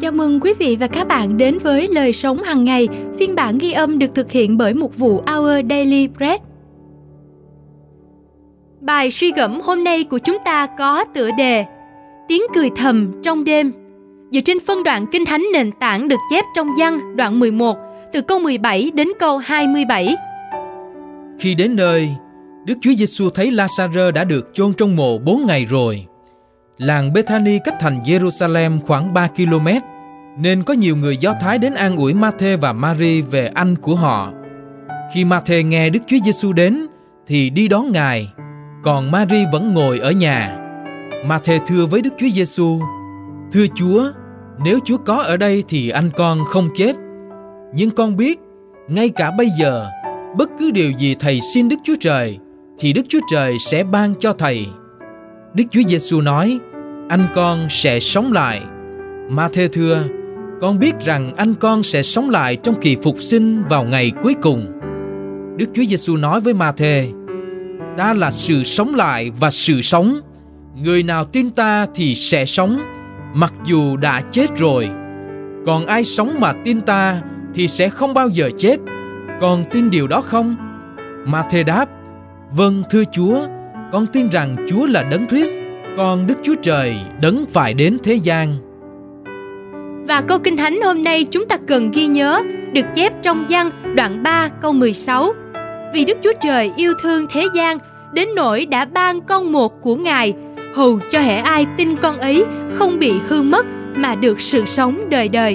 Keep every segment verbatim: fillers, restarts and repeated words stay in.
Chào mừng quý vị và các bạn đến với Lời Sống Hàng Ngày, phiên bản ghi âm được thực hiện bởi mục vụ Our Daily Bread. Bài suy gẫm hôm nay của chúng ta có tựa đề Tiếng cười thầm trong đêm, dựa trên phân đoạn Kinh Thánh nền tảng được chép trong Giăng đoạn mười một, từ câu mười bảy đến câu hai mươi bảy. Khi đến nơi, Đức Chúa Giêsu thấy La-sa-rơ đã được chôn trong mộ bốn ngày rồi. Làng Bethany cách thành Jerusalem khoảng ba ki lô mét, nên có nhiều người Do Thái đến an ủi Ma-thê và Ma-ri về anh của họ. Khi Ma-thê nghe Đức Chúa Giêsu đến, thì đi đón Ngài, còn Ma-ri vẫn ngồi ở nhà. Ma-thê thưa với Đức Chúa Giêsu: Thưa Chúa, nếu Chúa có ở đây thì anh con không chết. Nhưng con biết, ngay cả bây giờ, bất cứ điều gì Thầy xin Đức Chúa Trời, thì Đức Chúa Trời sẽ ban cho Thầy. Đức Chúa Giêsu nói: Anh con sẽ sống lại. Ma-thê thưa: Con biết rằng anh con sẽ sống lại trong kỳ phục sinh vào ngày cuối cùng. Đức Chúa Giêsu nói với Ma-thê: Ta là sự sống lại và sự sống. Người nào tin ta thì sẽ sống, mặc dù đã chết rồi. Còn ai sống mà tin ta thì sẽ không bao giờ chết. Con tin điều đó không? Ma-thê đáp: Vâng, thưa Chúa, con tin rằng Chúa là Đấng Christ, con Đức Chúa Trời, Đấng phải đến thế gian. Và câu Kinh Thánh hôm nay chúng ta cần ghi nhớ được chép trong Giăng đoạn ba câu mười sáu. Vì Đức Chúa Trời yêu thương thế gian đến nỗi đã ban con một của Ngài, hầu cho hễ ai tin con ấy không bị hư mất mà được sự sống đời đời.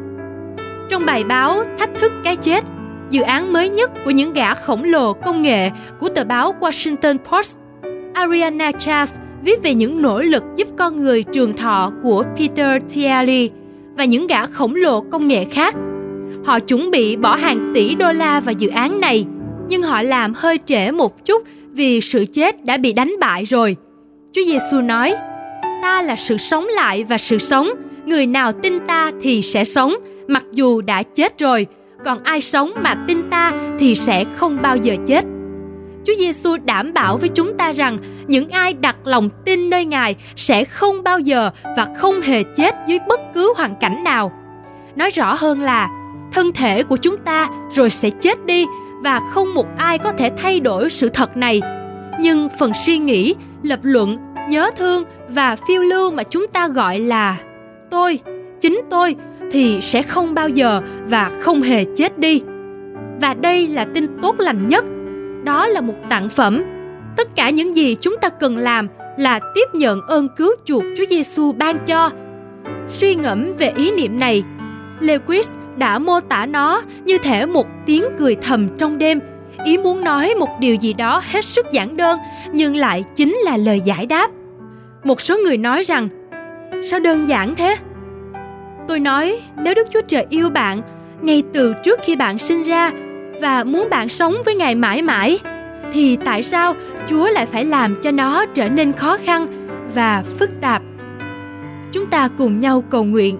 Trong bài báo Thách thức cái chết, dự án mới nhất của những gã khổng lồ công nghệ của tờ báo Washington Post, Arianna Charles viết về những nỗ lực giúp con người trường thọ của Peter Thiel và những gã khổng lồ công nghệ khác. Họ chuẩn bị bỏ hàng tỷ đô la vào dự án này, nhưng họ làm hơi trễ một chút vì sự chết đã bị đánh bại rồi. Chúa Giêsu nói: Ta là sự sống lại và sự sống. Người nào tin ta thì sẽ sống, mặc dù đã chết rồi. Còn ai sống mà tin ta thì sẽ không bao giờ chết. Chúa Giêsu đảm bảo với chúng ta rằng những ai đặt lòng tin nơi Ngài sẽ không bao giờ và không hề chết dưới bất cứ hoàn cảnh nào. Nói rõ hơn là thân thể của chúng ta rồi sẽ chết đi và không một ai có thể thay đổi sự thật này. Nhưng phần suy nghĩ, lập luận, nhớ thương và phiêu lưu mà chúng ta gọi là tôi, chính tôi thì sẽ không bao giờ và không hề chết đi. Và đây là tin tốt lành nhất. Đó là một tặng phẩm. Tất cả những gì chúng ta cần làm là tiếp nhận ơn cứu chuộc Chúa Giêsu ban cho. Suy ngẫm về ý niệm này, Lewis đã mô tả nó như thể một tiếng cười thầm trong đêm, ý muốn nói một điều gì đó hết sức giản đơn nhưng lại chính là lời giải đáp. Một số người nói rằng, sao đơn giản thế? Tôi nói, nếu Đức Chúa Trời yêu bạn ngay từ trước khi bạn sinh ra và muốn bạn sống với Ngài mãi mãi, thì tại sao Chúa lại phải làm cho nó trở nên khó khăn và phức tạp? Chúng ta cùng nhau cầu nguyện.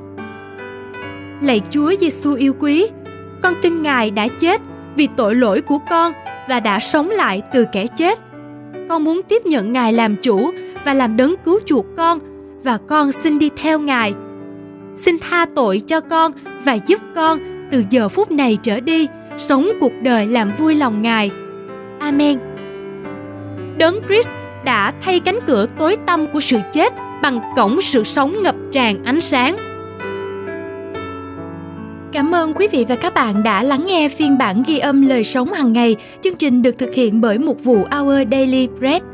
Lạy Chúa Giêsu yêu quý, con tin Ngài đã chết vì tội lỗi của con và đã sống lại từ kẻ chết. Con muốn tiếp nhận Ngài làm chủ và làm đấng cứu chuộc con, và con xin đi theo Ngài. Xin tha tội cho con và giúp con từ giờ phút này trở đi sống cuộc đời làm vui lòng Ngài. Amen. Đấng Christ đã thay cánh cửa tối tăm của sự chết bằng cổng sự sống ngập tràn ánh sáng. Cảm ơn quý vị và các bạn đã lắng nghe phiên bản ghi âm Lời Sống Hàng Ngày. Chương trình được thực hiện bởi mục vụ Our Daily Bread.